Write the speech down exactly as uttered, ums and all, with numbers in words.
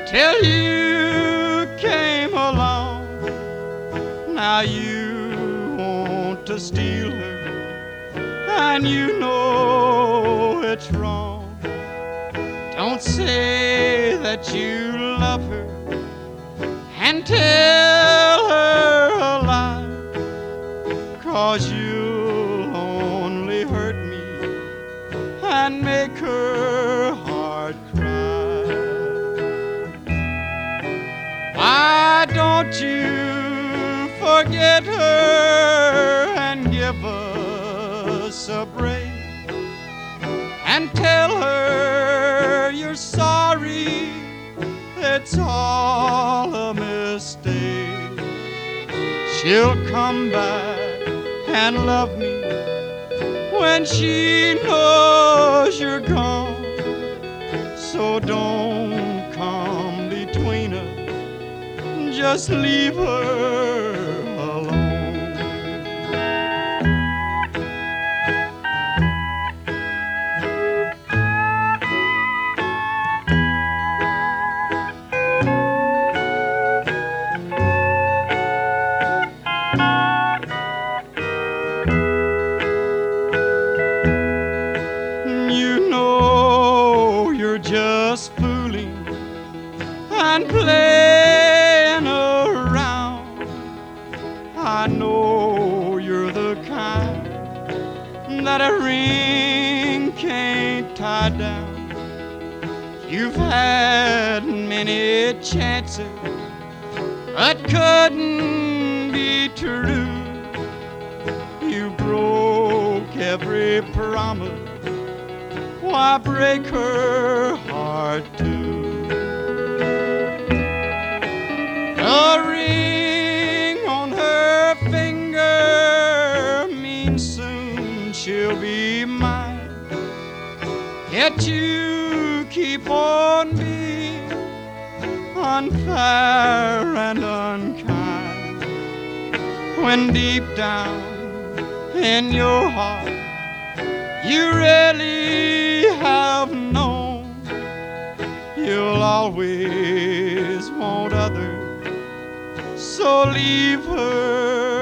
till you came along. Now you want to steal her, and you know it's wrong. Don't say that you love her and tell her a lie, 'cause you'll only hurt me and make her heart cry. Why don't you forget her and give us a break and tell her you're sorry, it's all a mistake. She'll come back and love me when she knows you're gone. So don't come between us, just leave her alone. You know you're just fooling and playing around. I know you're the kind that a ring can't tie down. You've had many chances that couldn't be true. You broke every promise, why break her heart too? A ring on her finger means soon she'll be mine. Yet you keep on being unfair and unkind, when deep down in your heart you really have known you'll always want others. So leave her